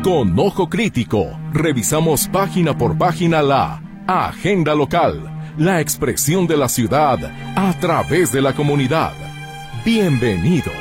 Con ojo crítico, revisamos página por página la agenda local, la expresión de la ciudad a través de la comunidad. Bienvenido.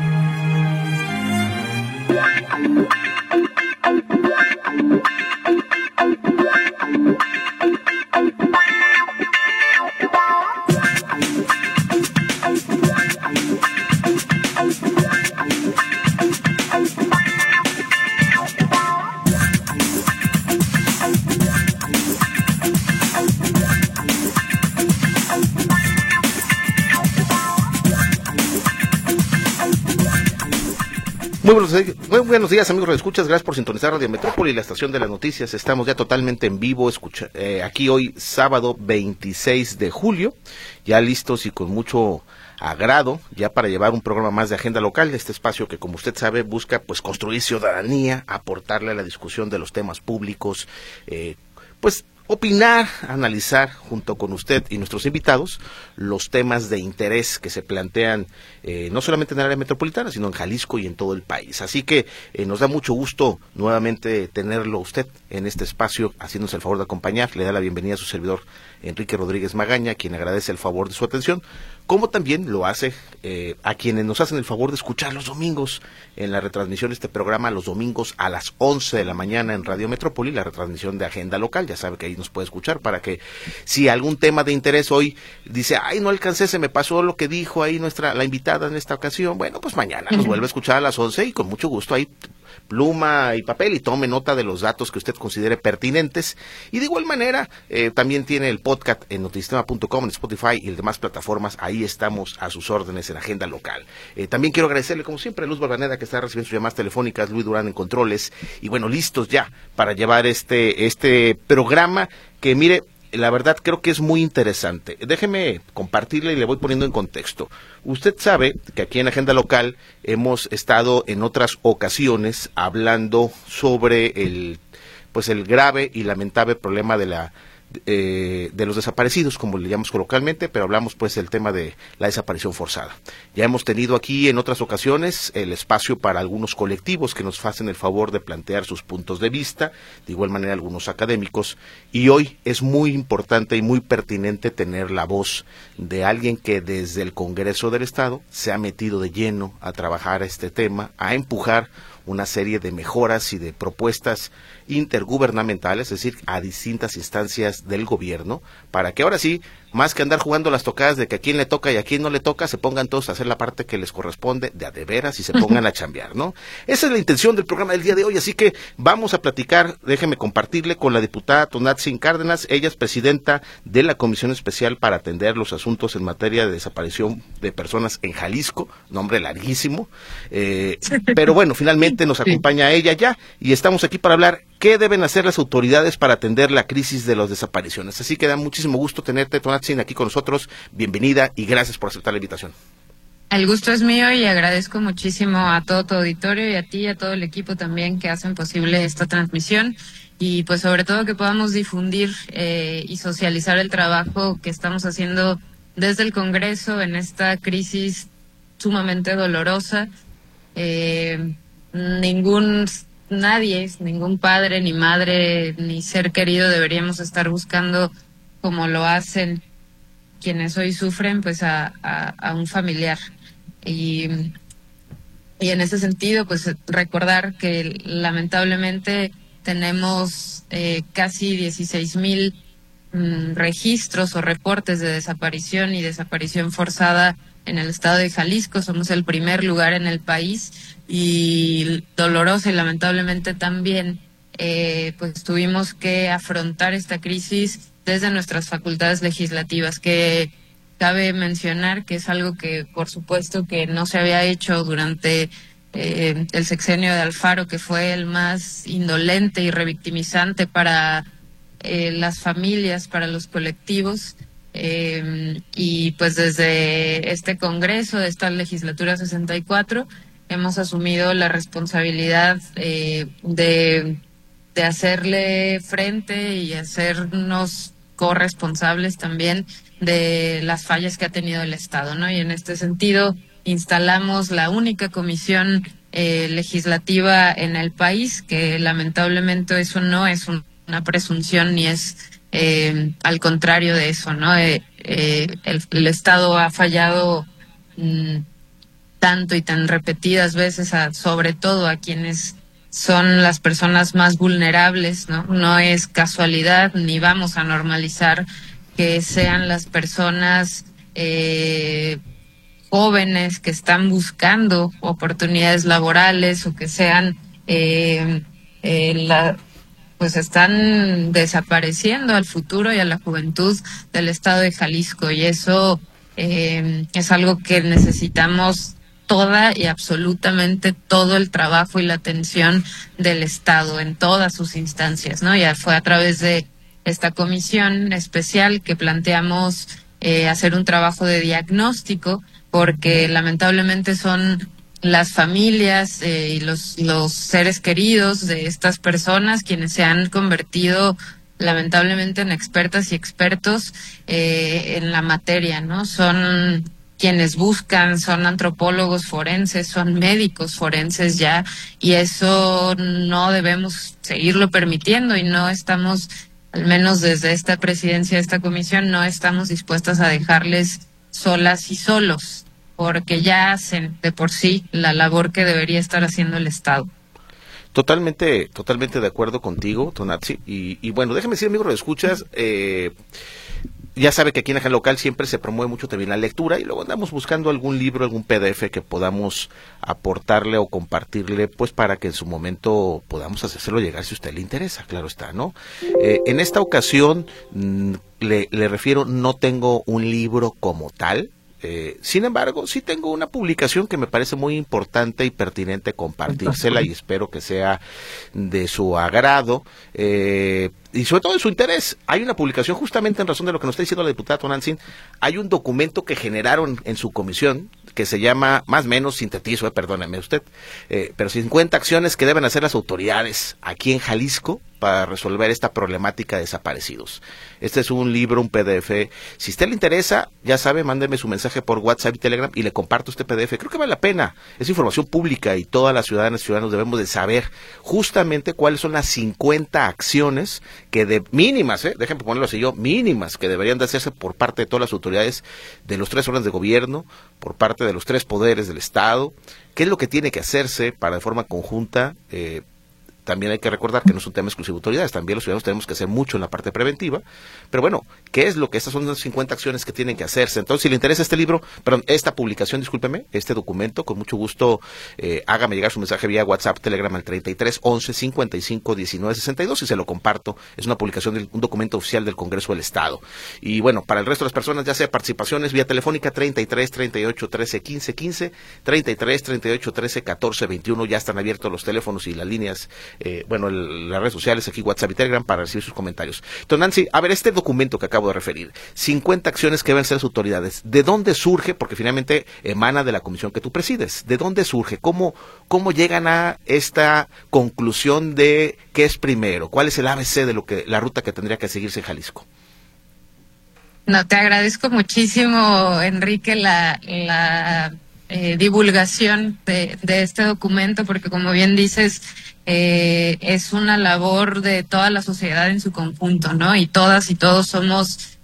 Muy buenos días, amigos radioescuchas. Gracias por sintonizar Radio Metrópoli, la estación de las noticias. Estamos ya totalmente en vivo, aquí hoy sábado 26 de julio, ya listos y con mucho agrado ya para llevar un programa más de agenda local, este espacio que, como usted sabe, busca pues construir ciudadanía, aportarle a la discusión de los temas públicos, opinar, analizar junto con usted y nuestros invitados los temas de interés que se plantean no solamente en el área metropolitana, sino en Jalisco y en todo el país. Así que nos da mucho gusto nuevamente tenerlo usted en este espacio, haciéndose el favor de acompañar. Le da la bienvenida a su servidor Enrique Rodríguez Magaña, quien agradece el favor de su atención, como también lo hace a quienes nos hacen el favor de escuchar los domingos en la retransmisión de este programa, los domingos a las 11 de la mañana en Radio Metrópoli, la retransmisión de agenda local. Ya sabe que ahí nos puede escuchar para que si algún tema de interés hoy dice, ay, no alcancé, se me pasó lo que dijo ahí la invitada en esta ocasión, bueno, pues mañana nos vuelve a escuchar a las 11 y con mucho gusto ahí pluma y papel y tome nota de los datos que usted considere pertinentes. Y de igual manera también tiene el podcast en notisistema.com, en Spotify y en demás plataformas. Ahí estamos a sus órdenes en agenda local. También quiero agradecerle como siempre a Luz Barbaneda, que está recibiendo sus llamadas telefónicas, Luis Durán en controles, y bueno, listos ya para llevar este programa que, mire, la verdad creo que es muy interesante. Déjeme compartirle y le voy poniendo en contexto. Usted sabe que aquí en Agenda Local hemos estado en otras ocasiones hablando sobre el grave y lamentable problema de los desaparecidos, como le llamamos coloquialmente, pero hablamos pues del tema de la desaparición forzada. Ya hemos tenido aquí en otras ocasiones el espacio para algunos colectivos que nos hacen el favor de plantear sus puntos de vista, de igual manera algunos académicos, y hoy es muy importante y muy pertinente tener la voz de alguien que desde el Congreso del Estado se ha metido de lleno a trabajar este tema, a empujar una serie de mejoras y de propuestas intergubernamentales, es decir, a distintas instancias del gobierno, para que ahora sí, más que andar jugando las tocadas de que a quién le toca y a quién no le toca, se pongan todos a hacer la parte que les corresponde de a de veras y se pongan a chambear, ¿no? Esa es la intención del programa del día de hoy, así que vamos a platicar, déjeme compartirle con la diputada Tonantzin Cárdenas. Ella es presidenta de la Comisión Especial para atender los asuntos en materia de desaparición de personas en Jalisco, nombre larguísimo, pero bueno, finalmente nos acompaña ella ya y estamos aquí para hablar qué deben hacer las autoridades para atender la crisis de las desapariciones. Así que da muchísimo gusto tenerte, Tonantzin, aquí con nosotros. Bienvenida y gracias por aceptar la invitación. El gusto es mío y agradezco muchísimo a todo tu auditorio y a ti y a todo el equipo también que hacen posible esta transmisión y pues sobre todo que podamos difundir y socializar el trabajo que estamos haciendo desde el Congreso en esta crisis sumamente dolorosa. Ningún padre, ni madre, ni ser querido deberíamos estar buscando, como lo hacen quienes hoy sufren, pues a un familiar. Y en ese sentido, pues recordar que lamentablemente tenemos casi 16,000 registros o reportes de desaparición y desaparición forzada en el estado de Jalisco. Somos el primer lugar en el país y dolorosa y lamentablemente también pues tuvimos que afrontar esta crisis desde nuestras facultades legislativas, que cabe mencionar que es algo que por supuesto que no se había hecho durante el sexenio de Alfaro, que fue el más indolente y revictimizante para las familias, para los colectivos. Y pues desde este Congreso, de esta legislatura 64, hemos asumido la responsabilidad de hacerle frente y hacernos corresponsables también de las fallas que ha tenido el Estado, ¿no? Y en este sentido instalamos la única comisión legislativa en el país, que lamentablemente eso no es una presunción ni es al contrario de eso, ¿no? El Estado ha fallado tanto y tan repetidas veces, sobre todo a quienes son las personas más vulnerables, ¿no? No es casualidad ni vamos a normalizar que sean las personas jóvenes que están buscando oportunidades laborales o que sean pues están desapareciendo al futuro y a la juventud del estado de Jalisco, y eso es algo que necesitamos toda y absolutamente todo el trabajo y la atención del Estado en todas sus instancias, ¿no? Ya fue a través de esta comisión especial que planteamos hacer un trabajo de diagnóstico, porque lamentablemente son las familias y los seres queridos de estas personas quienes se han convertido lamentablemente en expertas y expertos en la materia, ¿no? Son quienes buscan, son antropólogos forenses, son médicos forenses ya, y eso no debemos seguirlo permitiendo, y no estamos, al menos desde esta presidencia de esta comisión, no estamos dispuestas a dejarles solas y solos, porque ya hacen de por sí la labor que debería estar haciendo el Estado. Totalmente de acuerdo contigo, Tonantzin. Y bueno, déjame decir, amigo, lo escuchas, ya sabe que aquí en Agenda Local siempre se promueve mucho también la lectura, y luego andamos buscando algún libro, algún PDF que podamos aportarle o compartirle, pues para que en su momento podamos hacérselo llegar si a usted le interesa, claro está, ¿no? En esta ocasión, le refiero, no tengo un libro como tal. Sin embargo, sí tengo una publicación que me parece muy importante y pertinente compartírsela, y espero que sea de su agrado y sobre todo de su interés. Hay una publicación, justamente en razón de lo que nos está diciendo la diputada Tonantzin, hay un documento que generaron en su comisión que se llama, más o menos sintetizo, perdóneme usted, pero 50 acciones que deben hacer las autoridades aquí en Jalisco para resolver esta problemática de desaparecidos. Este es un libro, un PDF. Si a usted le interesa, ya sabe, mándeme su mensaje por WhatsApp y Telegram y le comparto este PDF. Creo que vale la pena. Es información pública y todas las ciudadanas y ciudadanos debemos de saber justamente cuáles son las 50 acciones que mínimas, déjenme ponerlo así yo, mínimas, que deberían de hacerse por parte de todas las autoridades de los 3 órdenes de gobierno, por parte de los 3 poderes del Estado. ¿Qué es lo que tiene que hacerse para de forma conjunta? También hay que recordar que no es un tema exclusivo de autoridades, también los ciudadanos tenemos que hacer mucho en la parte preventiva, pero bueno, ¿qué es lo que estas son las 50 acciones que tienen que hacerse? Entonces, si le interesa este libro, esta publicación, discúlpeme, este documento, con mucho gusto, hágame llegar su mensaje vía WhatsApp, Telegram al 33 11 55 19 62 y se lo comparto. Es una publicación, un documento oficial del Congreso del Estado. Y bueno, para el resto de las personas, ya sea participaciones vía telefónica 33 38 13 15 15, 33 38 13 14 21, ya están abiertos los teléfonos y las líneas, las redes sociales, aquí WhatsApp y Telegram, para recibir sus comentarios. Entonces, Nancy, a ver, este documento que acabo de referir, 50 acciones que deben ser las autoridades, ¿de dónde surge? Porque finalmente emana de la comisión que tú presides. ¿De dónde surge? ¿Cómo llegan a esta conclusión de qué es primero? ¿Cuál es el ABC de la ruta que tendría que seguirse en Jalisco? No, te agradezco muchísimo, Enrique, la divulgación de este documento, porque como bien dices, es una labor de toda la sociedad en su conjunto, ¿no? Y todas y todos somos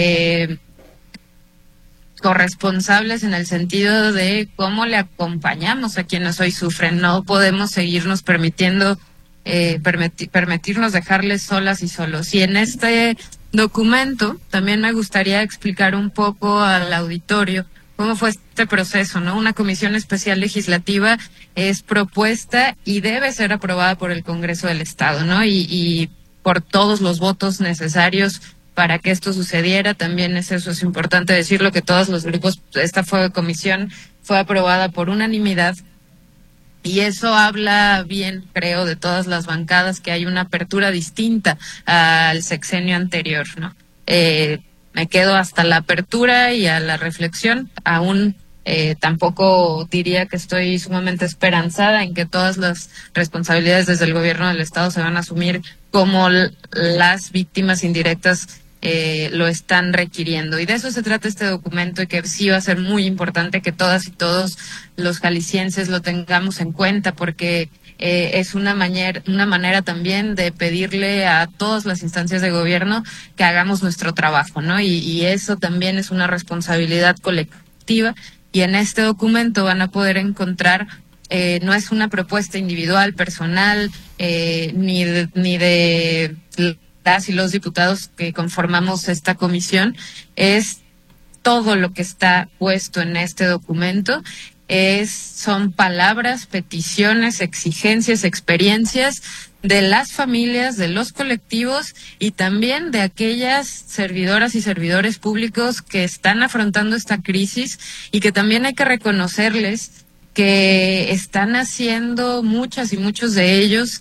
corresponsables en el sentido de cómo le acompañamos a quienes hoy sufren. No podemos seguirnos permitirnos dejarles solas y solos. Y en este documento también me gustaría explicar un poco al auditorio cómo fue este proceso, ¿no? Una comisión especial legislativa es propuesta y debe ser aprobada por el Congreso del Estado, ¿no? Y por todos los votos necesarios para que esto sucediera. También eso es importante decirlo, que todos los grupos, esta comisión fue aprobada por unanimidad, y eso habla bien, creo, de todas las bancadas, que hay una apertura distinta al sexenio anterior, ¿no? Me quedo hasta la apertura y a la reflexión. Aún tampoco diría que estoy sumamente esperanzada en que todas las responsabilidades desde el gobierno del Estado se van a asumir como las víctimas indirectas lo están requiriendo. Y de eso se trata este documento, y que sí va a ser muy importante que todas y todos los jaliscienses lo tengamos en cuenta, porque es una manera también de pedirle a todas las instancias de gobierno que hagamos nuestro trabajo, ¿no? Y eso también es una responsabilidad colectiva, y en este documento van a poder encontrar, no es una propuesta individual, personal, ni de las y los diputados que conformamos esta comisión, es todo lo que está puesto en este documento. Son palabras, peticiones, exigencias, experiencias de las familias, de los colectivos y también de aquellas servidoras y servidores públicos que están afrontando esta crisis, y que también hay que reconocerles que están haciendo, muchas y muchos de ellos,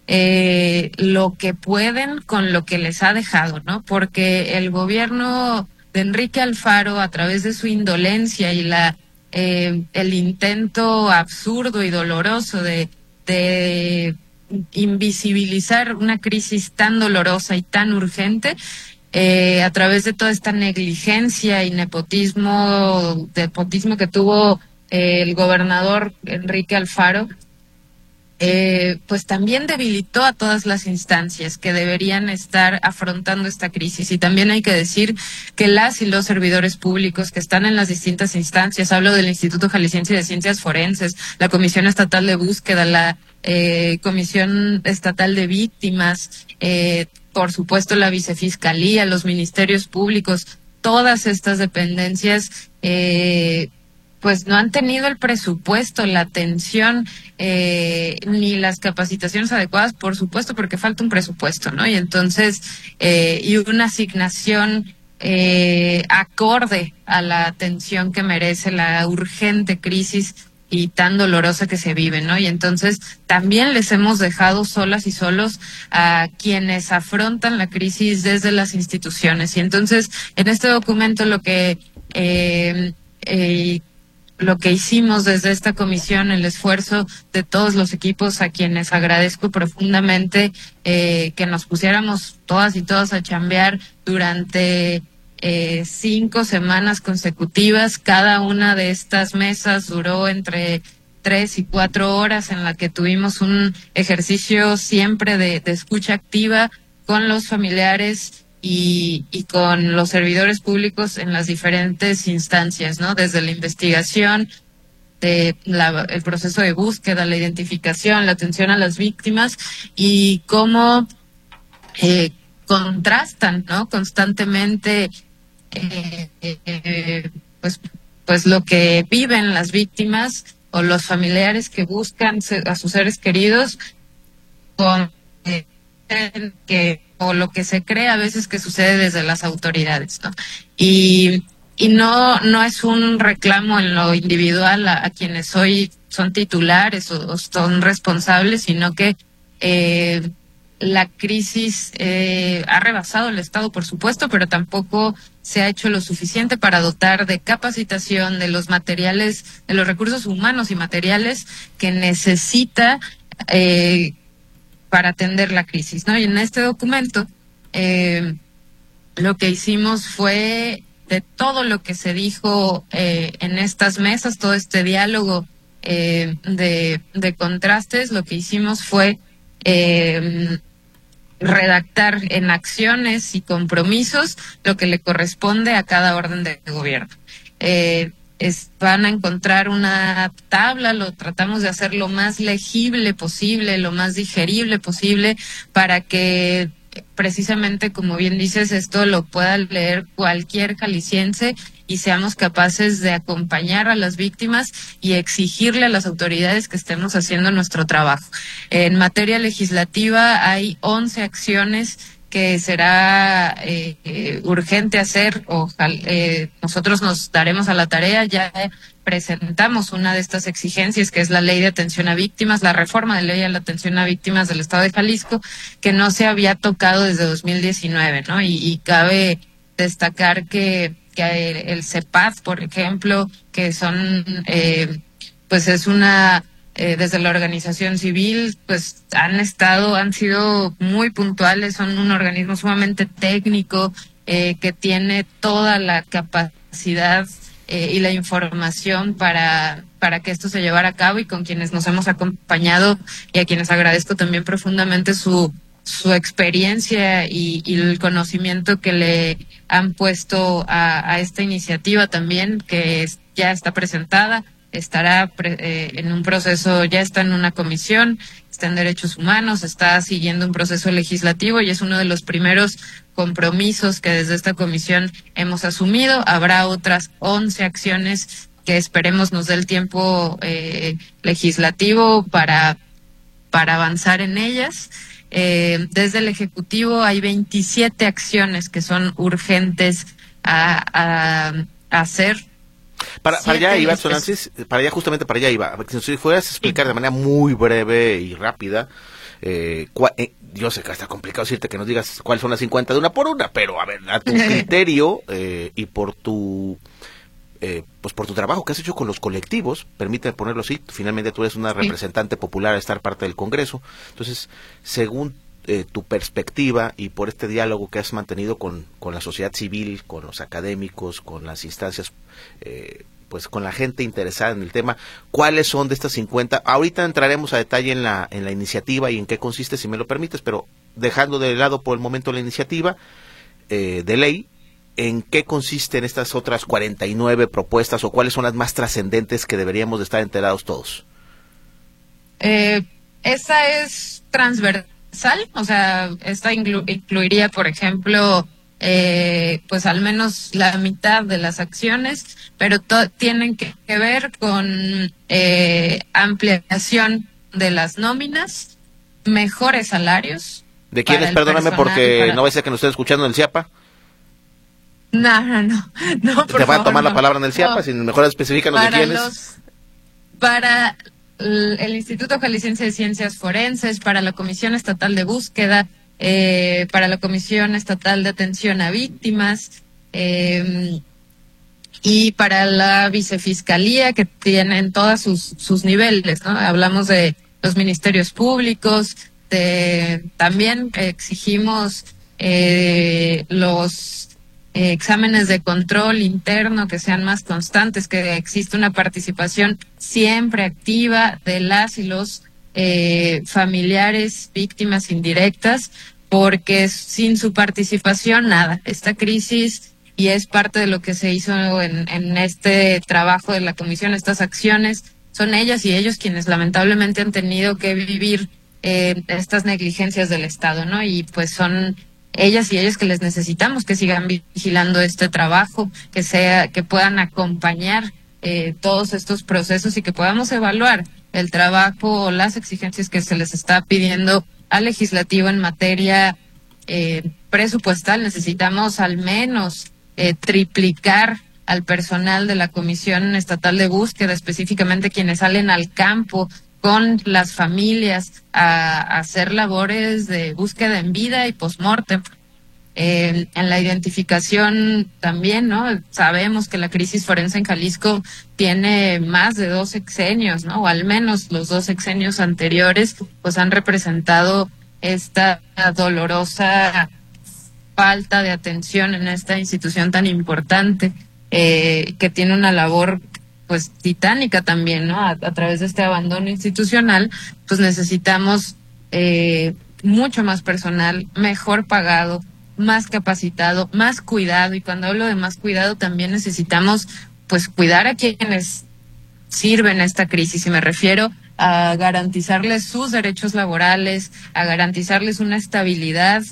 lo que pueden con lo que les ha dejado, ¿no? Porque el gobierno de Enrique Alfaro, a través de su indolencia y el intento absurdo y doloroso de invisibilizar una crisis tan dolorosa y tan urgente, a través de toda esta negligencia y nepotismo que tuvo el gobernador Enrique Alfaro, pues también debilitó a todas las instancias que deberían estar afrontando esta crisis. Y también hay que decir que las y los servidores públicos que están en las distintas instancias, hablo del Instituto Jalisciense de Ciencias Forenses, la Comisión Estatal de Búsqueda, la Comisión Estatal de Víctimas, por supuesto la Vicefiscalía, los ministerios públicos, todas estas dependencias, pues no han tenido el presupuesto, la atención, ni las capacitaciones adecuadas, por supuesto, porque falta un presupuesto, ¿no? Y entonces, y una asignación acorde a la atención que merece la urgente crisis y tan dolorosa que se vive, ¿no? Y entonces también les hemos dejado solas y solos a quienes afrontan la crisis desde las instituciones. Y entonces, en este documento lo que hicimos desde esta comisión, el esfuerzo de todos los equipos, a quienes agradezco profundamente, que nos pusiéramos todas y todos a chambear durante 5 semanas consecutivas. Cada una de estas mesas duró entre 3 y 4 horas, en la que tuvimos un ejercicio siempre de escucha activa con los familiares y con los servidores públicos en las diferentes instancias, ¿no? Desde la investigación, el proceso de búsqueda, la identificación, la atención a las víctimas, y cómo contrastan, ¿no? Constantemente, pues lo que viven las víctimas o los familiares que buscan a sus seres queridos con o lo que se cree a veces que sucede desde las autoridades, ¿no? Y no es un reclamo en lo individual a quienes hoy son titulares o son responsables, sino que la crisis ha rebasado el Estado, por supuesto, pero tampoco se ha hecho lo suficiente para dotar de capacitación, de los materiales, de los recursos humanos y materiales que necesita para atender la crisis, ¿no? Y en este documento lo que hicimos fue, de todo lo que se dijo en estas mesas, todo este diálogo de contrastes, lo que hicimos fue redactar en acciones y compromisos lo que le corresponde a cada orden de gobierno. Van a encontrar una tabla, lo tratamos de hacer lo más legible posible, lo más digerible posible, para que precisamente, como bien dices, esto lo pueda leer cualquier jalisciense y seamos capaces de acompañar a las víctimas y exigirle a las autoridades que estemos haciendo nuestro trabajo. En materia legislativa hay 11 acciones que será urgente hacer. Nosotros nos daremos a la tarea, ya presentamos una de estas exigencias, que es la ley de atención a víctimas, la reforma de ley de la atención a víctimas del Estado de Jalisco, que no se había tocado desde 2019, ¿no? Y cabe destacar que el CEPAD, por ejemplo, que son, pues es una... desde la organización civil, pues han sido muy puntuales, son un organismo sumamente técnico, que tiene toda la capacidad y la información para que esto se llevara a cabo, y con quienes nos hemos acompañado y a quienes agradezco también profundamente su experiencia y el conocimiento que le han puesto a esta iniciativa también, que ya está presentada, estará en un proceso, ya está en una comisión, está en Derechos Humanos, está siguiendo un proceso legislativo y es uno de los primeros compromisos que desde esta comisión hemos asumido. Habrá otras 11 acciones que esperemos nos dé el tiempo legislativo para avanzar en ellas. Desde el Ejecutivo hay 27 acciones que son urgentes a hacer. Para allá iba, Sonantzis, justamente para allá iba. Si fueras a explicar de manera muy breve y rápida, yo sé que está complicado decirte que nos digas cuáles son las 50 de una por una, pero a ver, a tu criterio y por tu pues por tu trabajo que has hecho con los colectivos, permíteme ponerlo así, finalmente tú eres una representante popular a estar parte del Congreso, entonces, según tu perspectiva y por este diálogo que has mantenido con la sociedad civil, con los académicos, con las instancias, pues con la gente interesada en el tema, ¿cuáles son de estas 50? Ahorita entraremos a detalle en la iniciativa y en qué consiste, si me lo permites, pero dejando de lado por el momento la iniciativa de ley, ¿en qué consisten estas otras 49 propuestas o cuáles son las más trascendentes que deberíamos de estar enterados todos? Esa es transversal, o sea, esta incluiría, por ejemplo, pues al menos la mitad de las acciones, pero tienen que ver con ampliación de las nóminas, mejores salarios. ¿De quiénes? Perdóname, porque no va a ser que nos estén escuchando en el CIAPA. No, te van a tomar la palabra en el CIAPA, si mejor especifícanos de quiénes. Para el Instituto Jalisciense de Ciencias Forenses, para la Comisión Estatal de Búsqueda, para la Comisión Estatal de Atención a Víctimas, y para la Vicefiscalía, que tienen todos sus niveles, ¿no? Hablamos de los ministerios públicos, también exigimos los exámenes de control interno que sean más constantes, que existe una participación siempre activa de las y los familiares, víctimas indirectas, porque sin su participación nada. Esta crisis, y es parte de lo que se hizo en este trabajo de la comisión, estas acciones, son ellas y ellos quienes lamentablemente han tenido que vivir estas negligencias del Estado, ¿no? Y pues son ellas y ellos que les necesitamos que sigan vigilando este trabajo, que puedan acompañar todos estos procesos y que podamos evaluar el trabajo o las exigencias que se les está pidiendo al legislativo en materia presupuestal. Necesitamos al menos triplicar al personal de la Comisión Estatal de Búsqueda, específicamente quienes salen al campo con las familias a hacer labores de búsqueda en vida y post-mortem. En la identificación también, ¿no? Sabemos que la crisis forense en Jalisco tiene más de 2 sexenios, ¿no? O al menos los 2 sexenios anteriores, pues han representado esta dolorosa falta de atención en esta institución tan importante, que tiene una labor pues titánica también, ¿no? A través de este abandono institucional, pues necesitamos mucho más personal, mejor pagado, más capacitado, más cuidado, y cuando hablo de más cuidado también necesitamos pues cuidar a quienes sirven esta crisis, y me refiero a garantizarles sus derechos laborales, a garantizarles una estabilidad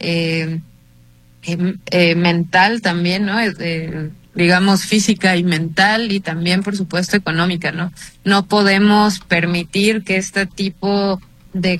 mental también, ¿no? Digamos física y mental, y también por supuesto económica, ¿no? No podemos permitir que este tipo de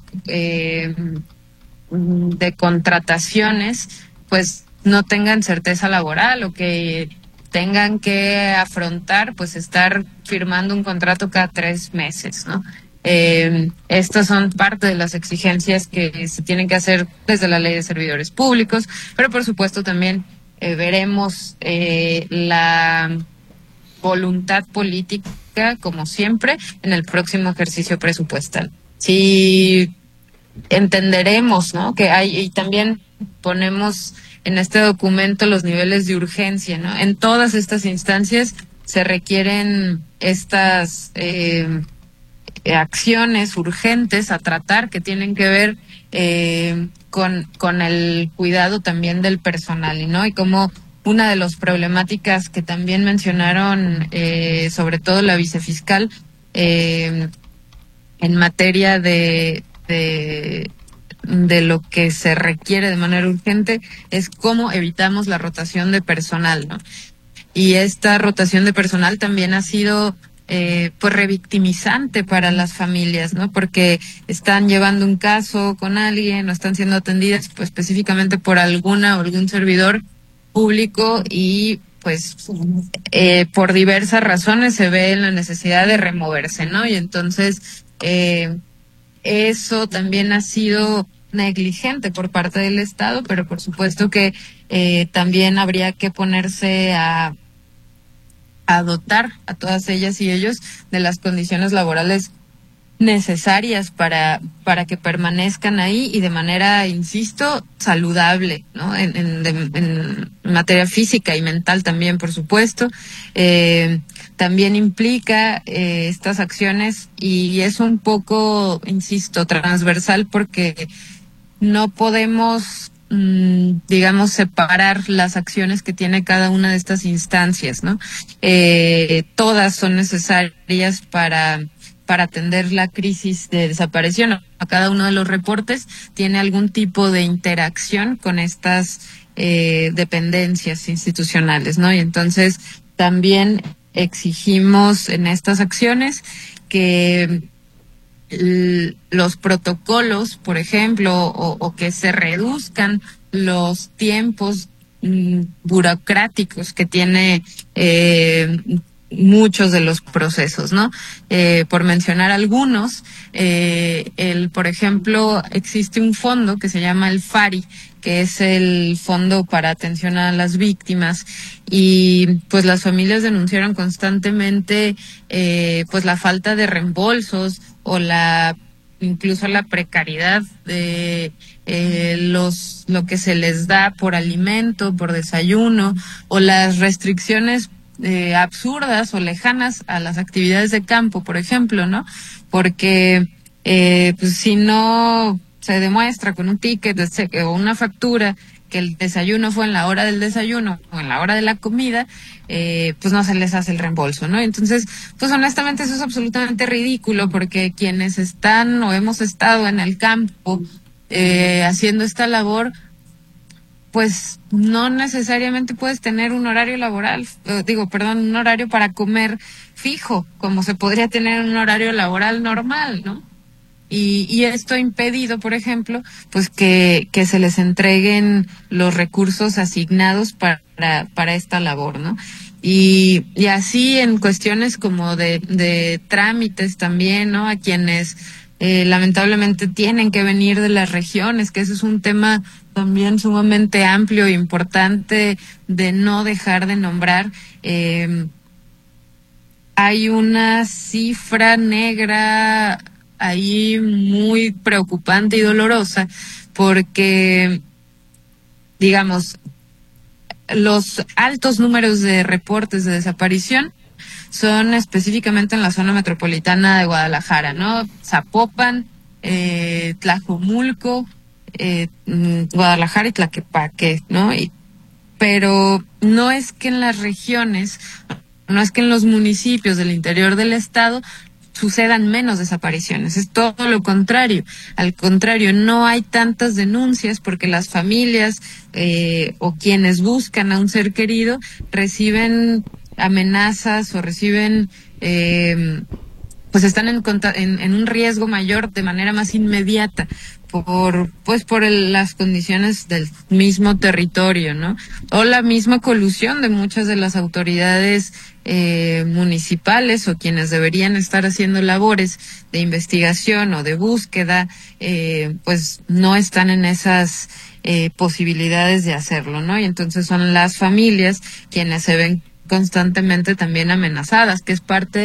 contrataciones pues no tengan certeza laboral, o que tengan que afrontar pues estar firmando un contrato cada 3 meses, ¿no? Estas son parte de las exigencias que se tienen que hacer desde la Ley de Servidores Públicos, pero por supuesto también veremos la voluntad política, como siempre, en el próximo ejercicio presupuestal. Sí entenderemos, ¿no? Que hay, y también ponemos en este documento los niveles de urgencia, ¿no? En todas estas instancias se requieren estas acciones urgentes a tratar que tienen que ver con el cuidado también del personal, ¿no? Y como una de las problemáticas que también mencionaron, sobre todo la vicefiscal, en materia de lo que se requiere de manera urgente, es cómo evitamos la rotación de personal, ¿no? Y esta rotación de personal también ha sido pues revictimizante para las familias, ¿no? Porque están llevando un caso con alguien o están siendo atendidas pues específicamente por alguna o algún servidor público y pues por diversas razones se ve en la necesidad de removerse, ¿no? Y entonces eso también ha sido negligente por parte del Estado, pero por supuesto que también habría que ponerse a dotar a todas ellas y ellos de las condiciones laborales necesarias para que permanezcan ahí y de manera, insisto, saludable, ¿no? En materia física y mental también, por supuesto. También implica estas acciones y es un poco, insisto, transversal porque no podemos digamos, separar las acciones que tiene cada una de estas instancias, ¿no? Todas son necesarias para atender la crisis de desaparición. Cada uno de los reportes tiene algún tipo de interacción con estas dependencias institucionales, ¿no? Y entonces también exigimos en estas acciones que los protocolos, por ejemplo, o que se reduzcan los tiempos burocráticos que tiene muchos de los procesos, ¿no? Por mencionar algunos, por ejemplo, existe un fondo que se llama el FARI, que es el Fondo para Atención a las Víctimas, y pues las familias denunciaron constantemente pues la falta de reembolsos o incluso la precariedad de lo que se les da por alimento, por desayuno, o las restricciones absurdas o lejanas a las actividades de campo, por ejemplo, ¿no? Porque pues si no se demuestra con un ticket o una factura que el desayuno fue en la hora del desayuno o en la hora de la comida, pues no se les hace el reembolso, ¿no? Entonces, pues honestamente eso es absolutamente ridículo porque quienes están o hemos estado en el campo haciendo esta labor, pues no necesariamente puedes tener un horario laboral, un horario para comer fijo, como se podría tener un horario laboral normal, ¿no? Y esto ha impedido, por ejemplo, pues que se les entreguen los recursos asignados para esta labor, ¿no? Y así en cuestiones como de trámites también, ¿no? A quienes lamentablemente tienen que venir de las regiones, que eso es un tema también sumamente amplio e importante de no dejar de nombrar. Hay una cifra negra ahí muy preocupante y dolorosa porque, digamos, los altos números de reportes de desaparición son específicamente en la zona metropolitana de Guadalajara, ¿no? Zapopan, Tlajomulco, Guadalajara y Tlaquepaque, ¿no? Pero no es que en las regiones, no es que en los municipios del interior del estado sucedan menos desapariciones, es todo lo contrario. Al contrario, no hay tantas denuncias porque las familias o quienes buscan a un ser querido reciben amenazas o reciben pues están en un riesgo mayor de manera más inmediata por las condiciones del mismo territorio, ¿no? O la misma colusión de muchas de las autoridades municipales o quienes deberían estar haciendo labores de investigación o de búsqueda, pues no están en esas posibilidades de hacerlo, ¿no? Y entonces son las familias quienes se ven constantemente también amenazadas, que es parte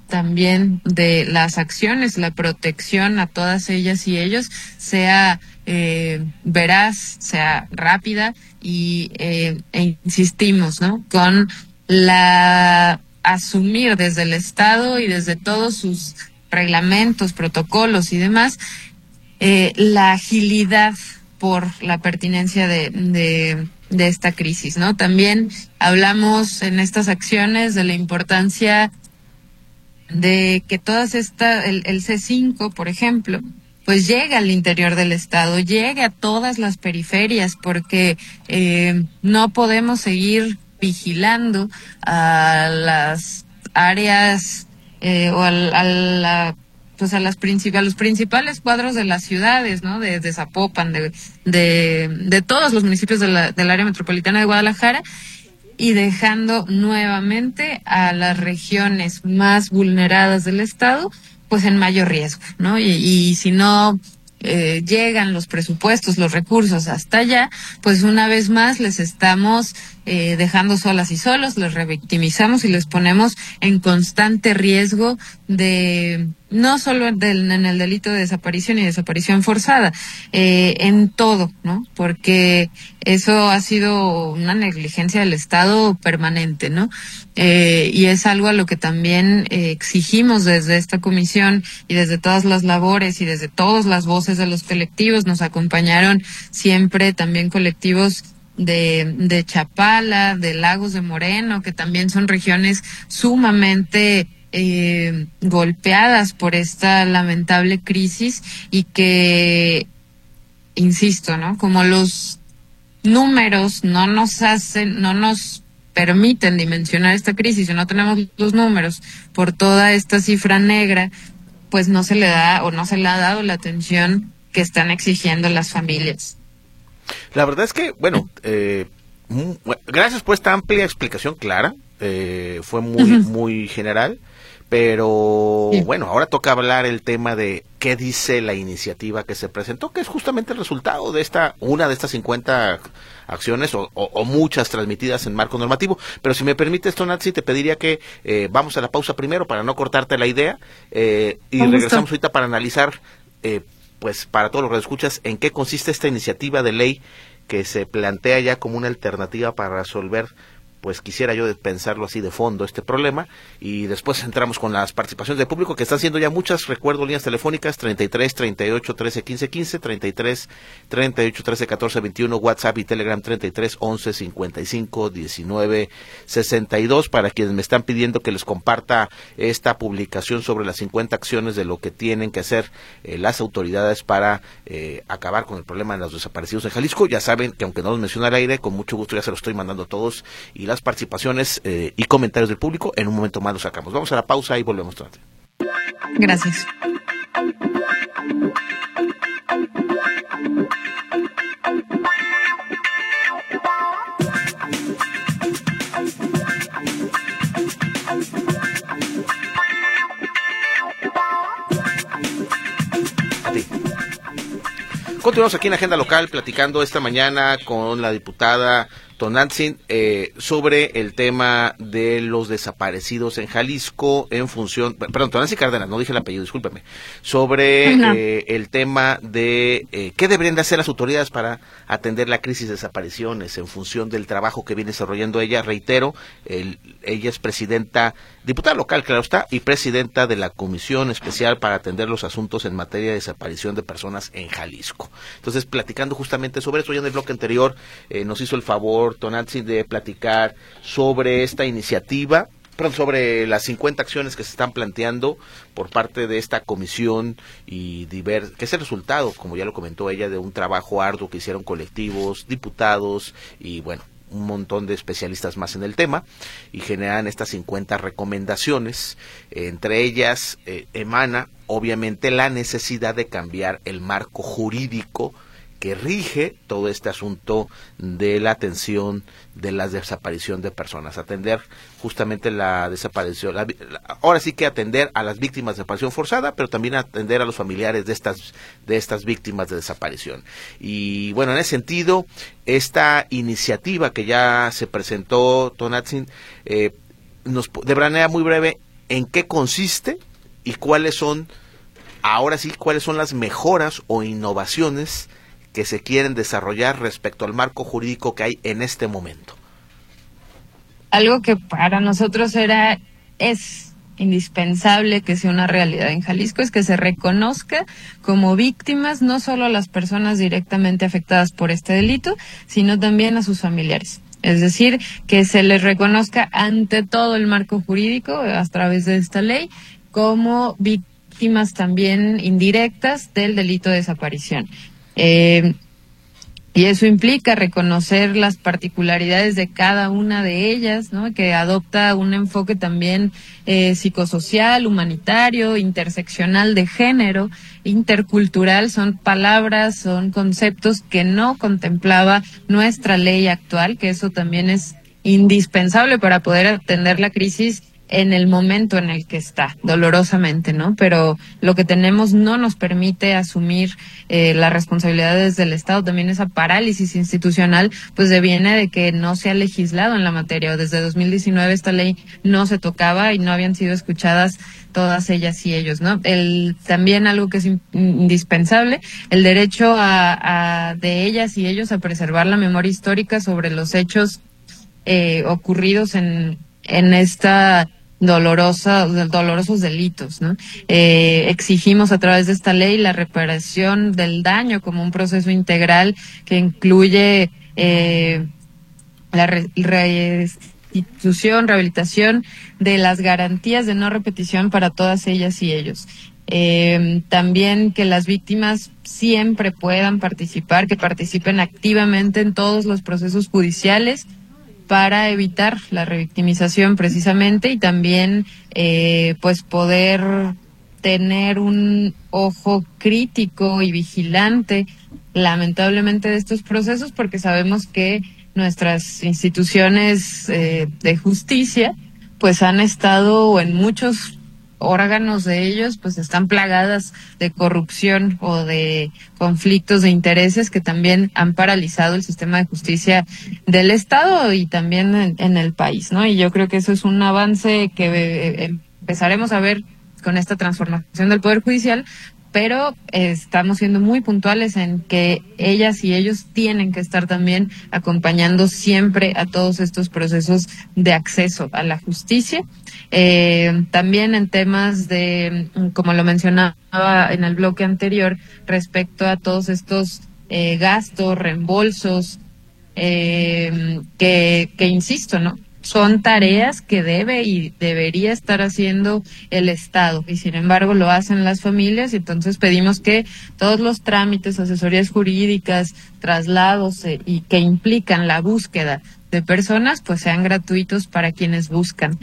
también de las acciones, la protección a todas ellas y ellos sea veraz, sea rápida y insistimos, ¿no? Con la asumir desde el Estado y desde todos sus reglamentos, protocolos y demás, la agilidad por la pertinencia de esta crisis, ¿no? También hablamos en estas acciones de la importancia de que todas el C5, por ejemplo, pues llegue al interior del estado, llegue a todas las periferias, porque no podemos seguir vigilando a las áreas o a los principales cuadros de las ciudades, ¿no? De Zapopan, de todos los municipios del área metropolitana de Guadalajara, y dejando nuevamente a las regiones más vulneradas del estado pues en mayor riesgo, ¿no? Y si no llegan los presupuestos, los recursos hasta allá, pues una vez más les estamos dejando solas y solos, les revictimizamos y les ponemos en constante riesgo de no solo en el delito de desaparición y desaparición forzada, en todo, ¿no? Porque eso ha sido una negligencia del Estado permanente, ¿no? Y es algo a lo que también exigimos desde esta comisión y desde todas las labores y desde todas las voces de los colectivos. Nos acompañaron siempre también colectivos de Chapala, de Lagos de Moreno, que también son regiones sumamente golpeadas por esta lamentable crisis y que, insisto, ¿no? Como los números no nos permiten dimensionar esta crisis, o no tenemos los números por toda esta cifra negra, pues no se le da o no se le ha dado la atención que están exigiendo las familias. La verdad es que, bueno, gracias por esta amplia explicación clara, fue muy general, pero sí. Bueno, ahora toca hablar el tema de qué dice la iniciativa que se presentó, que es justamente el resultado de una de estas 50 acciones o muchas transmitidas en marco normativo. Pero si me permites, Tonantzin, te pediría que vamos a la pausa primero para no cortarte la idea y regresamos ahorita para analizar pues para todos los radioescuchas, en qué consiste esta iniciativa de ley que se plantea ya como una alternativa para resolver, pues quisiera yo pensarlo así de fondo, este problema, y después entramos con las participaciones del público, que están siendo ya muchas. Recuerdo líneas telefónicas 33 38 13 15 15, 33 38 13 14 21, WhatsApp y Telegram 33 11 55 19 62, para quienes me están pidiendo que les comparta esta publicación sobre las 50 acciones de lo que tienen que hacer las autoridades para acabar con el problema de los desaparecidos en Jalisco. Ya saben que aunque no los menciona al aire, con mucho gusto ya se los estoy mandando a todos, y las participaciones y comentarios del público en un momento más los sacamos. Vamos a la pausa y volvemos. Gracias. Continuamos aquí en Agenda Local platicando esta mañana con la diputada Tonantzin sobre el tema de los desaparecidos en Jalisco en función, perdón, Tonantzin Cárdenas, no dije el apellido, discúlpeme, sobre el tema de qué deberían de hacer las autoridades para atender la crisis de desapariciones en función del trabajo que viene desarrollando ella. Reitero, ella es diputada local, claro está, y presidenta de la Comisión Especial para atender los asuntos en materia de desaparición de personas en Jalisco. Entonces, platicando justamente sobre eso, ya en el bloque anterior nos hizo el favor Tonantzin de platicar sobre esta iniciativa, sobre las 50 acciones que se están planteando por parte de esta comisión y que es el resultado, como ya lo comentó ella, de un trabajo arduo que hicieron colectivos, diputados y bueno, un montón de especialistas más en el tema, y generan estas 50 recomendaciones. Entre ellas emana obviamente la necesidad de cambiar el marco jurídico que rige todo este asunto de la atención de la desaparición de personas, atender justamente la desaparición, ahora sí que atender a las víctimas de desaparición forzada, pero también atender a los familiares de estas víctimas de desaparición. Y bueno, en ese sentido, esta iniciativa que ya se presentó, Tonantzin, de manera muy breve, en qué consiste y cuáles son, ahora sí, cuáles son las mejoras o innovaciones que se quieren desarrollar respecto al marco jurídico que hay en este momento. Algo que para nosotros es indispensable que sea una realidad en Jalisco es que se reconozca como víctimas no solo a las personas directamente afectadas por este delito, sino también a sus familiares. Es decir, que se les reconozca ante todo el marco jurídico, a través de esta ley, como víctimas también indirectas del delito de desaparición. Y eso implica reconocer las particularidades de cada una de ellas, ¿no? Que adopta un enfoque también psicosocial, humanitario, interseccional, de género, intercultural. Son palabras, son conceptos que no contemplaba nuestra ley actual, que eso también es indispensable para poder atender la crisis en el momento en el que está, dolorosamente, ¿no? Pero lo que tenemos no nos permite asumir las responsabilidades del Estado. También esa parálisis institucional, pues deviene de que no se ha legislado en la materia. Desde 2019 esta ley no se tocaba y no habían sido escuchadas todas ellas y ellos, ¿no? También algo que es indispensable, el derecho de ellas y ellos a preservar la memoria histórica sobre los hechos ocurridos en esta dolorosos delitos, ¿no? Exigimos a través de esta ley la reparación del daño como un proceso integral que incluye la restitución, rehabilitación de las garantías de no repetición para todas ellas y ellos. También que las víctimas siempre puedan participar, que participen activamente en todos los procesos judiciales para evitar la revictimización precisamente, y también pues poder tener un ojo crítico y vigilante lamentablemente de estos procesos, porque sabemos que nuestras instituciones de justicia pues han estado en muchos órganos de ellos, pues están plagadas de corrupción o de conflictos de intereses que también han paralizado el sistema de justicia del Estado y también en el país, ¿no? Y yo creo que eso es un avance que empezaremos a ver con esta transformación del Poder Judicial, pero estamos siendo muy puntuales en que ellas y ellos tienen que estar también acompañando siempre a todos estos procesos de acceso a la justicia. También en temas de, como lo mencionaba en el bloque anterior, respecto a todos estos gastos, reembolsos, que insisto, ¿no? Son tareas que debe y debería estar haciendo el Estado, y sin embargo lo hacen las familias, y entonces pedimos que todos los trámites, asesorías jurídicas, traslados y que implican la búsqueda de personas, pues sean gratuitos para quienes buscan.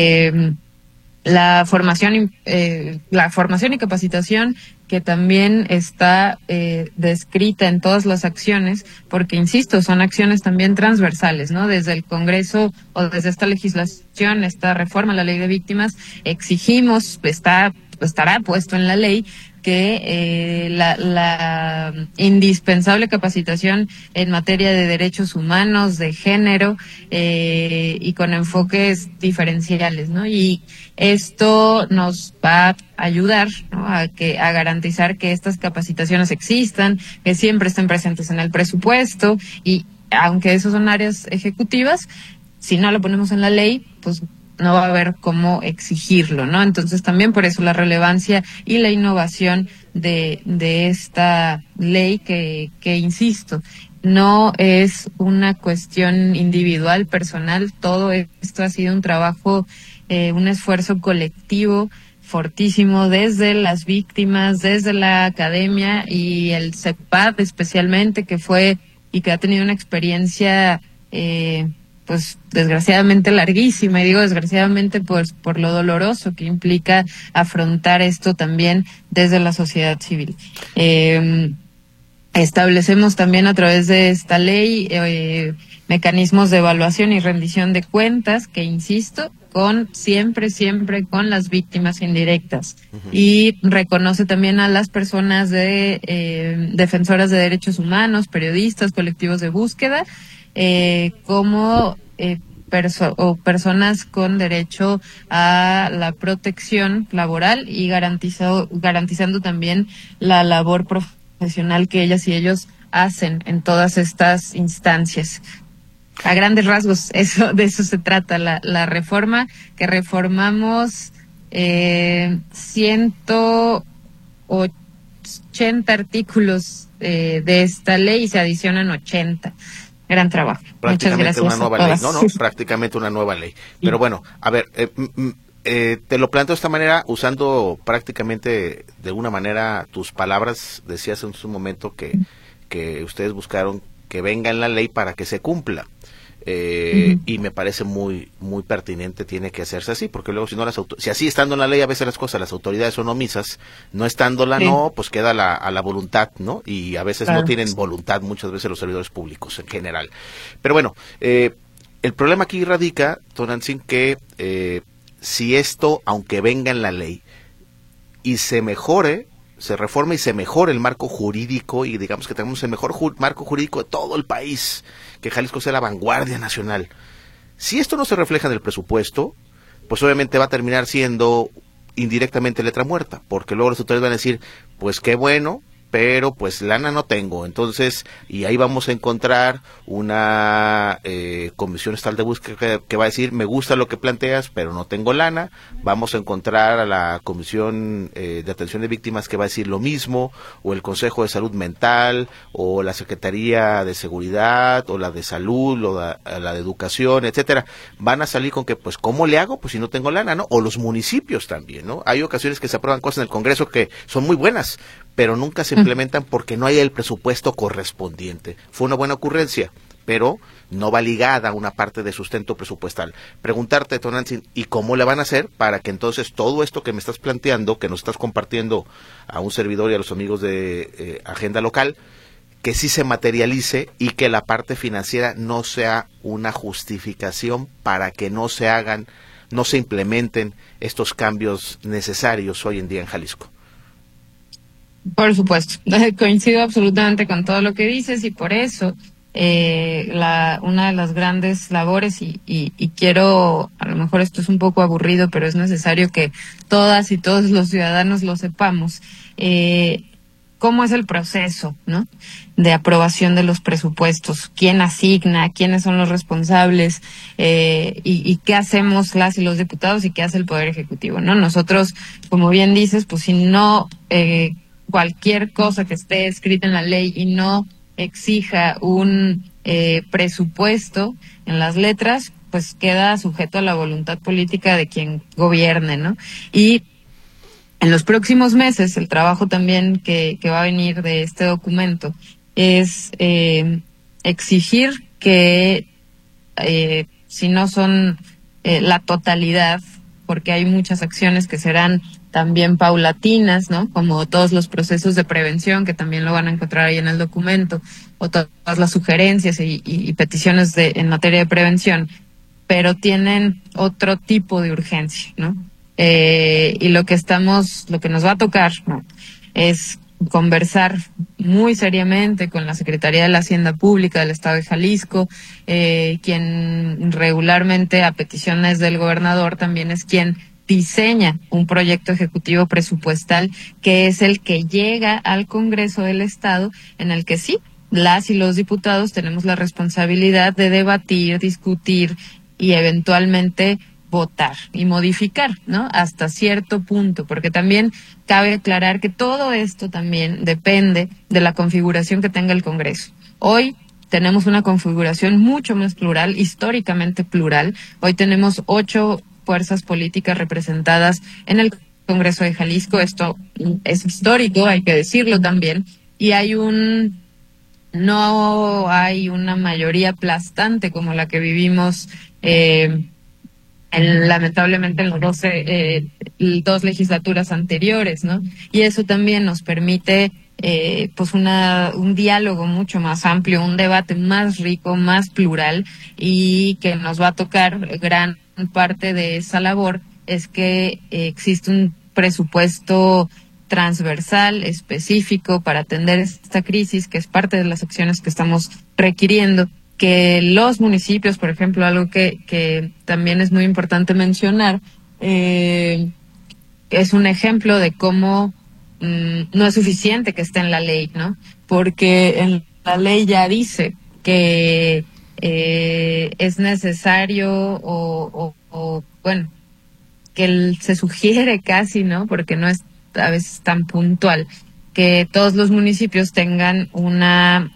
La formación y capacitación, que también está descrita en todas las acciones, porque insisto, son acciones también transversales, ¿no? Desde el Congreso o desde esta legislación, esta reforma a la Ley de Víctimas, exigimos, estará puesto en la ley, que la indispensable capacitación en materia de derechos humanos, de género, y con enfoques diferenciales, ¿no? Y esto nos va a ayudar, ¿no? a garantizar que estas capacitaciones existan, que siempre estén presentes en el presupuesto, y aunque esos son áreas ejecutivas, si no lo ponemos en la ley, pues no va a haber cómo exigirlo, ¿no? Entonces también por eso la relevancia y la innovación de esta ley que insisto, no es una cuestión individual, personal, todo esto ha sido un trabajo, un esfuerzo colectivo fortísimo desde las víctimas, desde la academia y el CEPAD especialmente, que fue y que ha tenido una experiencia pues desgraciadamente larguísima, y digo desgraciadamente pues por lo doloroso que implica afrontar esto también desde la sociedad civil. Establecemos también a través de esta ley mecanismos de evaluación y rendición de cuentas, que insisto, siempre con las víctimas indirectas. Uh-huh. Y reconoce también a las personas defensoras de derechos humanos, periodistas, colectivos de búsqueda, como personas con derecho a la protección laboral y garantizando también la labor profesional que ellas y ellos hacen en todas estas instancias. A grandes rasgos, de eso se trata la reforma, que reformamos 180 artículos de esta ley y se adicionan 80. Gran trabajo. Muchas gracias. Prácticamente una nueva ley. No, prácticamente una nueva ley. Pero bueno, a ver, te lo planteo de esta manera, usando prácticamente de alguna manera tus palabras. Decías en un momento que ustedes buscaron que venga en la ley para que se cumpla. Y me parece muy muy pertinente, tiene que hacerse así, porque luego si así estando en la ley a veces las autoridades son omisas, no estándola, no, pues queda a la voluntad, ¿no? Y a veces no tienen voluntad, muchas veces los servidores públicos en general. Pero bueno, el problema aquí radica, Tonantzin, que si esto, aunque venga en la ley y se reforme y se mejore el marco jurídico, y digamos que tengamos el mejor marco jurídico de todo el país, que Jalisco sea la vanguardia nacional. Si esto no se refleja en el presupuesto, pues obviamente va a terminar siendo indirectamente letra muerta, porque luego los autores van a decir, pues qué bueno, pero pues lana no tengo. Entonces, y ahí vamos a encontrar una comisión estatal de búsqueda que va a decir, me gusta lo que planteas, pero no tengo lana. Vamos a encontrar a la comisión de atención de víctimas que va a decir lo mismo, o el Consejo de Salud Mental, o la Secretaría de Seguridad, o la de Salud, o la de Educación, etcétera. Van a salir con que, pues, ¿cómo le hago? Pues si no tengo lana, ¿no? O los municipios también, ¿no? Hay ocasiones que se aprueban cosas en el Congreso que son muy buenas, pero nunca se implementan porque no hay el presupuesto correspondiente. Fue una buena ocurrencia, pero no va ligada a una parte de sustento presupuestal. Preguntarte, Tonantzin, ¿y cómo le van a hacer para que entonces todo esto que me estás planteando, que nos estás compartiendo a un servidor y a los amigos de Agenda Local, que sí se materialice y que la parte financiera no sea una justificación para que no se implementen estos cambios necesarios hoy en día en Jalisco? Por supuesto, coincido absolutamente con todo lo que dices y por eso una de las grandes labores y quiero, a lo mejor esto es un poco aburrido, pero es necesario que todas y todos los ciudadanos lo sepamos, cómo es el proceso, ¿no?, de aprobación de los presupuestos, quién asigna, quiénes son los responsables y qué hacemos las y los diputados y qué hace el Poder Ejecutivo, ¿no? Nosotros, como bien dices, pues si no cualquier cosa que esté escrita en la ley y no exija un presupuesto en las letras, pues queda sujeto a la voluntad política de quien gobierne, ¿no? Y en los próximos meses, el trabajo también que va a venir de este documento es exigir que, si no son la totalidad, porque hay muchas acciones que serán también paulatinas, ¿no?, como todos los procesos de prevención, que también lo van a encontrar ahí en el documento, o todas las sugerencias y peticiones en materia de prevención, pero tienen otro tipo de urgencia, ¿no? Y lo que nos va a tocar, ¿no?, es conversar muy seriamente con la Secretaría de la Hacienda Pública del Estado de Jalisco, quien regularmente, a peticiones del gobernador, también es quien diseña un proyecto ejecutivo presupuestal, que es el que llega al Congreso del Estado, en el que sí, las y los diputados tenemos la responsabilidad de debatir, discutir y eventualmente votar y modificar, ¿no?, hasta cierto punto, porque también cabe aclarar que todo esto también depende de la configuración que tenga el Congreso. Hoy tenemos una configuración mucho más plural, históricamente plural. Hoy tenemos 8 fuerzas políticas representadas en el Congreso de Jalisco. Esto es histórico, hay que decirlo también, y no hay una mayoría aplastante como la que vivimos lamentablemente en los dos legislaturas anteriores, ¿no? Y eso también nos permite pues un diálogo mucho más amplio, un debate más rico, más plural, y que nos va a tocar gran parte de esa labor es que existe un presupuesto transversal, específico, para atender esta crisis, que es parte de las acciones que estamos requiriendo, que los municipios, por ejemplo, algo que también es muy importante mencionar, es un ejemplo de cómo no es suficiente que esté en la ley, ¿no? Porque en la ley ya dice que es necesario bueno, que se sugiere casi, ¿no? Porque no es a veces tan puntual, que todos los municipios tengan una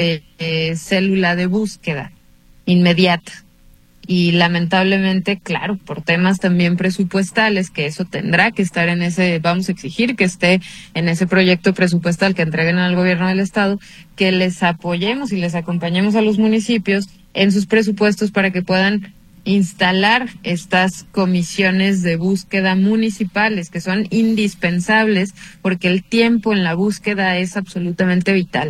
célula de búsqueda inmediata. Y lamentablemente, claro, por temas también presupuestales, que eso tendrá que estar en vamos a exigir que esté en ese proyecto presupuestal que entreguen al gobierno del estado, que les apoyemos y les acompañemos a los municipios en sus presupuestos para que puedan instalar estas comisiones de búsqueda municipales, que son indispensables porque el tiempo en la búsqueda es absolutamente vital.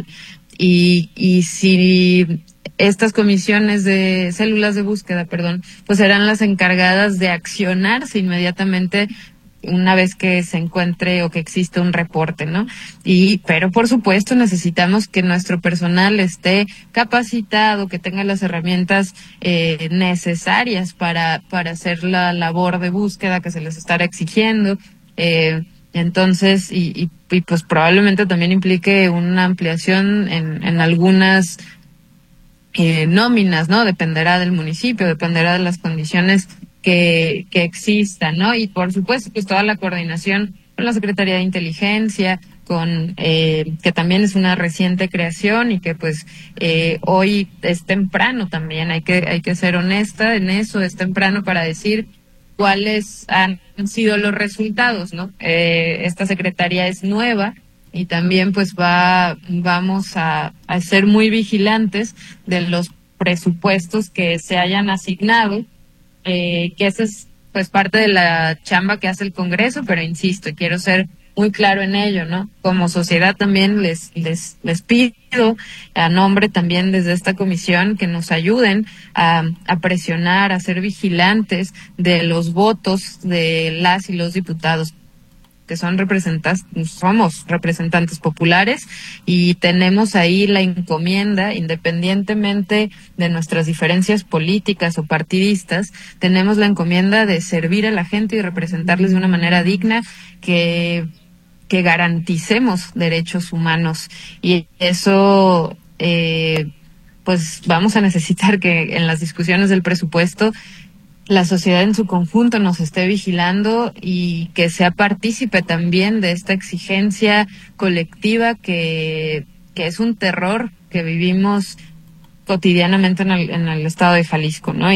Y si estas comisiones de células de búsqueda, pues serán las encargadas de accionarse inmediatamente una vez que se encuentre o que existe un reporte, ¿no? Pero por supuesto necesitamos que nuestro personal esté capacitado, que tenga las herramientas necesarias para hacer la labor de búsqueda que se les estará exigiendo. Entonces, pues probablemente también implique una ampliación en algunas nóminas, ¿no? Dependerá del municipio, dependerá de las condiciones que existan, ¿no? Y por supuesto, pues toda la coordinación con la Secretaría de Inteligencia, que también es una reciente creación y que pues hoy es temprano también, hay que ser honesta en eso, es temprano para decir cuáles han sido los resultados, ¿no? Esta secretaría es nueva y también pues vamos a ser muy vigilantes de los presupuestos que se hayan asignado, que esa es pues parte de la chamba que hace el Congreso, pero insisto, quiero ser muy claro en ello, ¿no? Como sociedad también les pido, a nombre también desde esta comisión, que nos ayuden a presionar, a ser vigilantes de los votos de las y los diputados, que somos representantes populares y tenemos ahí la encomienda, independientemente de nuestras diferencias políticas o partidistas, tenemos la encomienda de servir a la gente y representarles de una manera digna, que garanticemos derechos humanos, y eso pues vamos a necesitar que en las discusiones del presupuesto la sociedad en su conjunto nos esté vigilando y que sea partícipe también de esta exigencia colectiva que es un terror que vivimos cotidianamente en el estado de Jalisco, ¿no?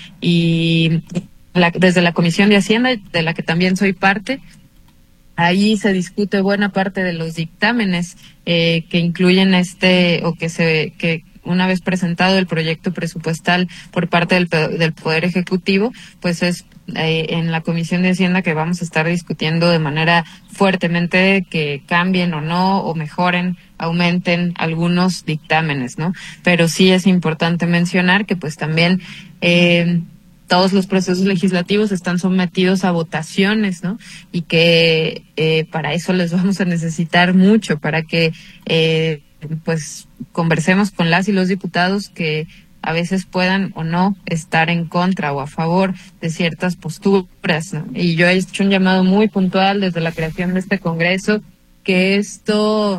Desde la Comisión de Hacienda, de la que también soy parte, ahí se discute buena parte de los dictámenes que incluyen que una vez presentado el proyecto presupuestal por parte del Poder Ejecutivo, pues es en la Comisión de Hacienda que vamos a estar discutiendo de manera fuertemente que cambien o no, o mejoren, aumenten algunos dictámenes, ¿no? Pero sí es importante mencionar que pues también todos los procesos legislativos están sometidos a votaciones, ¿no? Y que para eso les vamos a necesitar mucho, para que pues conversemos con las y los diputados que a veces puedan o no estar en contra o a favor de ciertas posturas, ¿no? Y yo he hecho un llamado muy puntual desde la creación de este Congreso, que esto,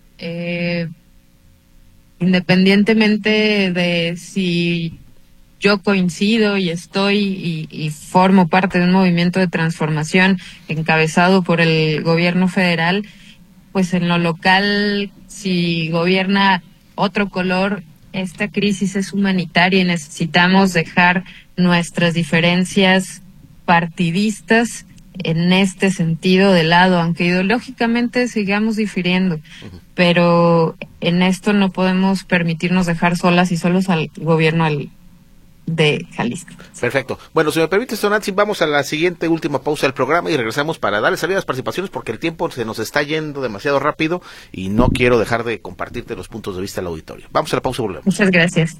independientemente de si yo coincido y estoy y formo parte de un movimiento de transformación encabezado por el gobierno federal, pues en lo local, si gobierna otro color, esta crisis es humanitaria y necesitamos dejar nuestras diferencias partidistas en este sentido de lado, aunque ideológicamente sigamos difiriendo, pero en esto no podemos permitirnos dejar solas y solos al gobierno de Jalisco. Perfecto. Bueno, si me permites, Nancy, vamos a la siguiente última pausa del programa y regresamos para darle salida a las participaciones, porque el tiempo se nos está yendo demasiado rápido y no quiero dejar de compartirte los puntos de vista del auditorio. Vamos a la pausa y volvemos. Muchas gracias.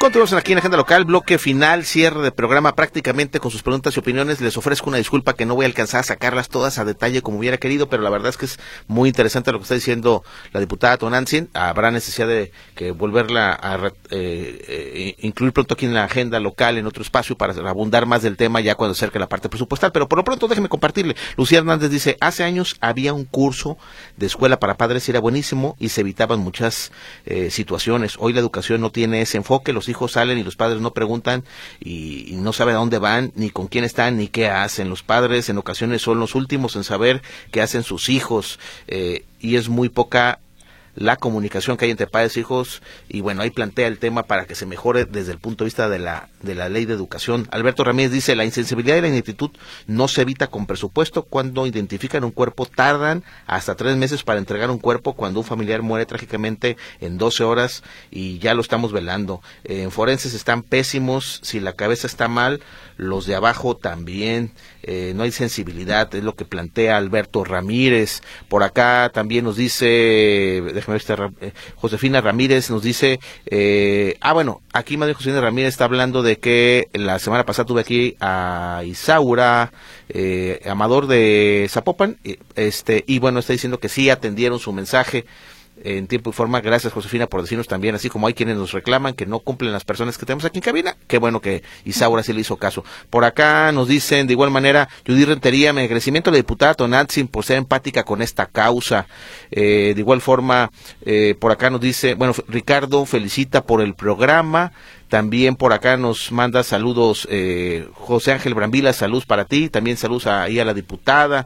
Continuamos aquí en Agenda Local, bloque final, cierre de programa prácticamente con sus preguntas y opiniones. Les ofrezco una disculpa que no voy a alcanzar a sacarlas todas a detalle como hubiera querido, pero la verdad es que es muy interesante lo que está diciendo la diputada Tonantzin. Habrá necesidad de que volverla a incluir pronto aquí en la Agenda Local, en otro espacio, para abundar más del tema ya cuando acerque la parte presupuestal. Pero por lo pronto déjeme compartirle. Lucía Hernández dice, hace años había un curso de escuela para padres y era buenísimo y se evitaban muchas situaciones. Hoy la educación no tiene ese enfoque, los hijos salen y los padres no preguntan y no saben a dónde van, ni con quién están, ni qué hacen. Los padres en ocasiones son los últimos en saber qué hacen sus hijos, y es muy poca la comunicación que hay entre padres e hijos, y bueno, ahí plantea el tema para que se mejore desde el punto de vista de la ley de educación. Alberto Ramírez dice, la insensibilidad y la ineptitud no se evita con presupuesto. Cuando identifican un cuerpo tardan hasta 3 meses para entregar un cuerpo. Cuando un familiar muere trágicamente en 12 horas y ya lo estamos velando. En forenses están pésimos, si la cabeza está mal, los de abajo también. No hay sensibilidad, es lo que plantea Alberto Ramírez. Por acá también nos dice, déjame ver, Josefina Ramírez nos dice, bueno, aquí más bien Josefina Ramírez está hablando de que la semana pasada tuve aquí a Isaura, Amador de Zapopan, y bueno, está diciendo que sí atendieron su mensaje en tiempo y forma. Gracias, Josefina, por decirnos también, así como hay quienes nos reclaman que no cumplen las personas que tenemos aquí en cabina. Qué bueno que Isaura sí le hizo caso. Por acá nos dicen, de igual manera, Judith Rentería, mi agradecimiento a la diputada Tonantzin por ser empática con esta causa. De igual forma, por acá nos dice, bueno, Ricardo felicita por el programa. También por acá nos manda saludos José Ángel Brambila, saludos para ti. También saludos ahí a la diputada.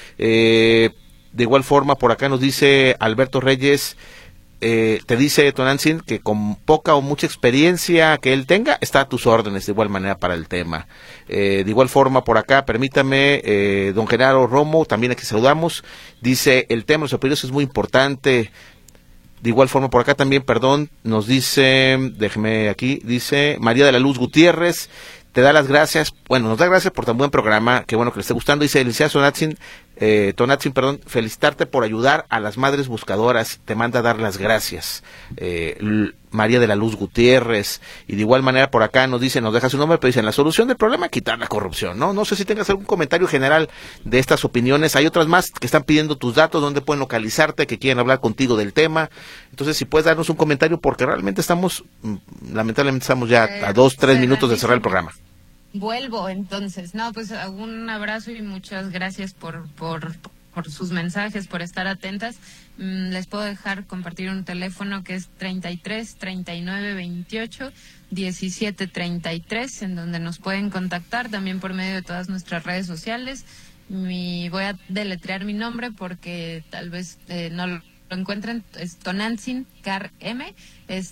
De igual forma, por acá nos dice Alberto Reyes, te dice Tonantzin que con poca o mucha experiencia que él tenga, está a tus órdenes de igual manera para el tema. De igual forma, por acá, permítame, don Genaro Romo, también aquí saludamos, dice, el tema de los apellidos es muy importante. De igual forma, por acá también, perdón, nos dice, déjeme aquí, dice María de la Luz Gutiérrez, te da las gracias, bueno, nos da gracias por tan buen programa, qué bueno que le esté gustando. Dice licenciada Tonantzin, felicitarte por ayudar a las madres buscadoras, te manda a dar las gracias, María de la Luz Gutiérrez. Y de igual manera por acá nos dice, nos deja su nombre, pero dicen, la solución del problema, quitar la corrupción, ¿no? No sé si tengas algún comentario general de estas opiniones. Hay otras más que están pidiendo tus datos, donde pueden localizarte, que quieren hablar contigo del tema. Entonces, si puedes darnos un comentario, porque realmente lamentablemente estamos ya a 2-3 minutos de cerrar el programa. Vuelvo entonces. No, pues un abrazo y muchas gracias por sus mensajes, por estar atentas. Les puedo compartir un teléfono que es 33 39 28 17 33, en donde nos pueden contactar también por medio de todas nuestras redes sociales. Voy a deletrear mi nombre porque tal vez no lo encuentren. Es Tonantzin, CAR-M, es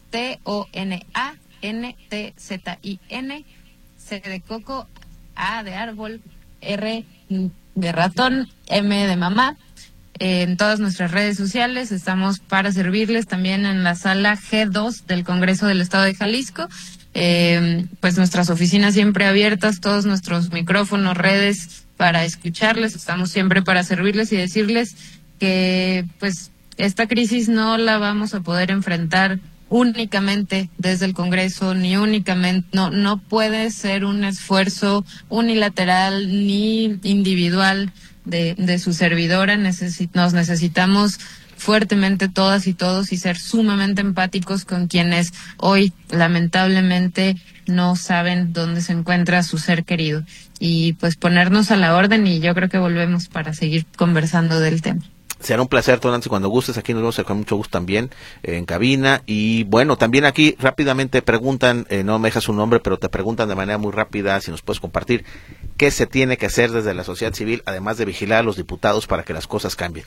TONANTZIN, C de coco, A de árbol, R de ratón, M de mamá. En todas nuestras redes sociales estamos para servirles, también en la sala G2 del Congreso del Estado de Jalisco. Pues nuestras oficinas siempre abiertas, todos nuestros micrófonos, redes para escucharles. Estamos siempre para servirles y decirles que pues esta crisis no la vamos a poder enfrentar únicamente desde el Congreso, ni únicamente, no puede ser un esfuerzo unilateral ni individual de su servidora. Nos necesitamos fuertemente todas y todos y ser sumamente empáticos con quienes hoy lamentablemente no saben dónde se encuentra su ser querido, y pues ponernos a la orden, y yo creo que volvemos para seguir conversando del tema. Será un placer, Tonantzin, cuando gustes. Aquí nos vemos con mucho gusto también en cabina. Y bueno, también aquí rápidamente preguntan, no me dejas un nombre, pero te preguntan de manera muy rápida si nos puedes compartir qué se tiene que hacer desde la sociedad civil, además de vigilar a los diputados para que las cosas cambien.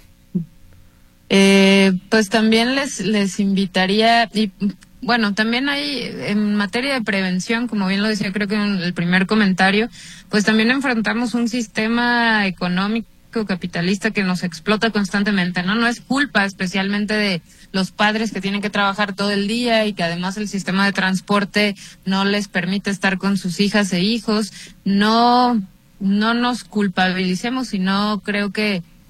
Pues también les invitaría, y bueno, también hay en materia de prevención, como bien lo decía creo que en el primer comentario, pues también enfrentamos un sistema económico capitalista que nos explota constantemente, ¿no? No es culpa especialmente de los padres que tienen que trabajar todo el día y que además el sistema de transporte no les permite estar con sus hijas e hijos. No nos culpabilicemos, sino creo que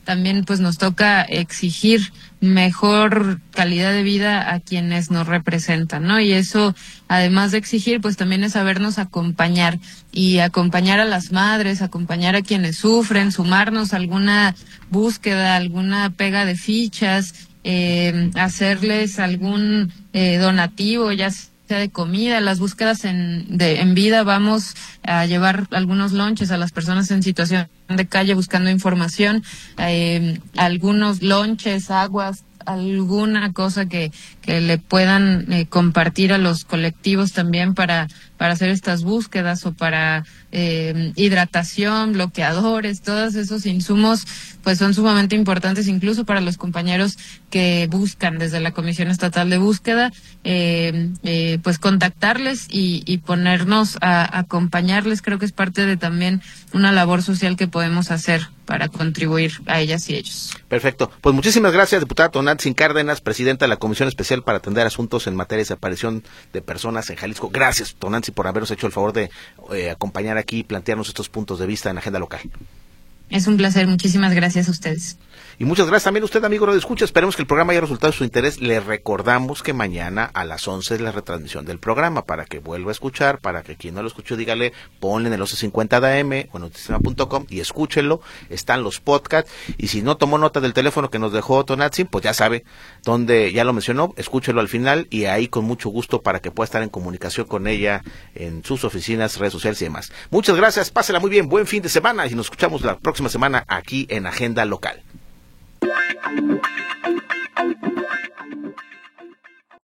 también pues nos toca exigir mejor calidad de vida a quienes nos representan, ¿no? Y eso, además de exigir, pues también es sabernos acompañar y acompañar a las madres, acompañar a quienes sufren, sumarnos a alguna búsqueda, alguna pega de fichas, hacerles algún donativo, ya sea de comida. Las búsquedas en vida vamos a llevar algunos lonches a las personas en situación de calle buscando información, algunos lonches, aguas, alguna cosa que le puedan compartir a los colectivos también para hacer estas búsquedas, o para hidratación, bloqueadores. Todos esos insumos pues son sumamente importantes, incluso para los compañeros que buscan desde la Comisión Estatal de Búsqueda, pues contactarles y ponernos a acompañarles. Creo que es parte de también una labor social que podemos hacer para contribuir a ellas y ellos. Perfecto. Pues muchísimas gracias, diputada Tonantzin Cárdenas, presidenta de la Comisión Especial para atender asuntos en materia de desaparición de personas en Jalisco. Gracias, Tonantzin, por habernos hecho el favor de acompañar aquí y plantearnos estos puntos de vista en Agenda Local. Es un placer, muchísimas gracias a ustedes. Y muchas gracias también a usted, amigo Radio Escucha. Esperemos que el programa haya resultado de su interés. Le recordamos que mañana a las 11 es la retransmisión del programa, para que vuelva a escuchar, para que quien no lo escuchó, dígale, ponle en el 1150 de AM o en noticias.com y escúchenlo. Están los podcasts. Y si no tomó nota del teléfono que nos dejó Tonantzin, pues ya sabe dónde, ya lo mencionó, escúchelo al final y ahí con mucho gusto para que pueda estar en comunicación con ella en sus oficinas, redes sociales y demás. Muchas gracias, pásela muy bien, buen fin de semana y nos escuchamos la próxima semana aquí en Agenda Local.